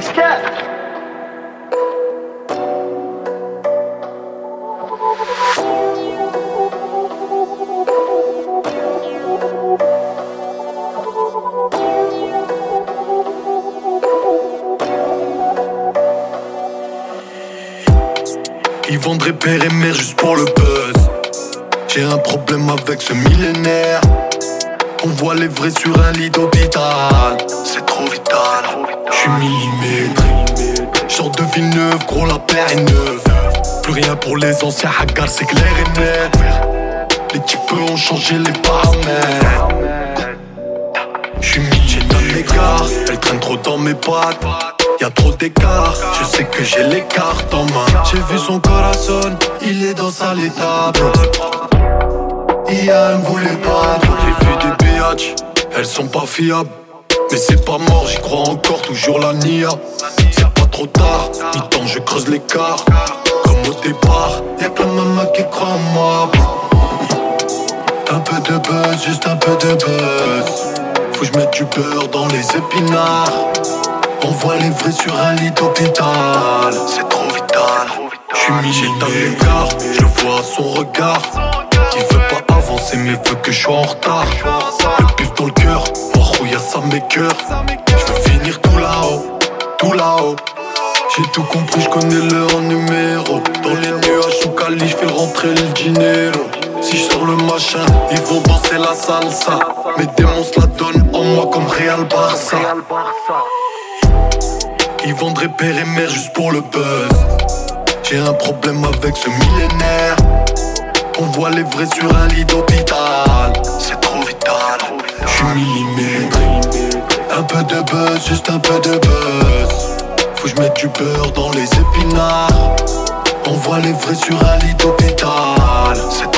Ils vendraient père et mère juste pour le buzz. J'ai un problème avec ce millénaire. On voit les vrais sur un lit d'hôpital. C'est trop vital. J'suis millimétré. Genre de ville neuve, gros la paire est neuve. Plus rien pour les anciens hagards, c'est clair et net. Les types ont changé les paramètres. J'suis millimétré d'un écart. Elle traîne trop dans mes pattes. Y'a trop d'écart, je sais que j'ai les cartes en main. J'ai vu son corazon, il est dans sa table. IA me voulait pas. J'ai vu des biatchs, elles sont pas fiables. Mais c'est pas mort, j'y crois encore, toujours la nia. C'est pas trop tard, mi-temps je creuse l'écart. Comme au départ, y'a que la maman qui croit en moi. Un peu de buzz, juste un peu de buzz. Faut que je mette du beurre dans les épinards. On voit les vrais sur un lit d'hôpital. C'est trop vital. J'suis mis dans l'écart, je le vois à son regard. Il veut pas avancer mais veut que je sois en retard. Le pif dans le cœur, moi rouille à ça mes cœurs. J'veux finir tout là-haut, tout là-haut. J'ai tout compris, j'connais leur numéro. Dans les nuages sous Cali, j'fais rentrer le dinero. Si j'sors le machin, ils vont danser la salsa. Mes démons se la donnent en moi comme Real Barça. Ils vendraient père et mère juste pour le buzz. J'ai un problème avec ce millénaire. On voit les vrais sur un lit d'hôpital. C'est trop vital. J'suis millimétré. Un peu de buzz, juste un peu de buzz. Faut que je mette du beurre dans les épinards. On voit les vrais sur un lit d'hôpital. C'est